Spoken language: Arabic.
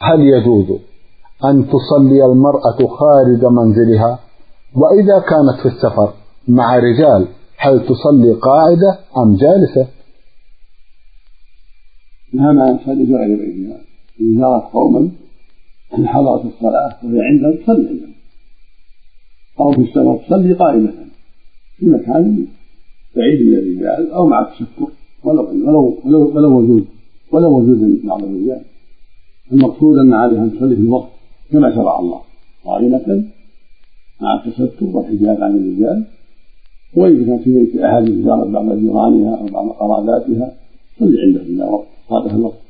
هل يجوز أن تصلي المرأة خارج منزلها؟ وإذا كانت في السفر مع رجال هل تصلي قاعدة أم جالسة؟ لا ما تصلي في غير بيتها. إن زارت قوما حضرت الصلاة وهي عندهم تصلي عندهم، أو في السفر تصلي قائمة في مكان بعيد من الرجال أو مع التستر ولو وجود بعض الرجال. المقصود أن عليها أن تصلي في الوقت كما شرع الله قائمة مع التستر والحجاب عن الرجال. وإذا كانت في بيت أحد زارت بعض جيرانها أو بعض قراباتها تصلي عندهم إذا صادف الوقت.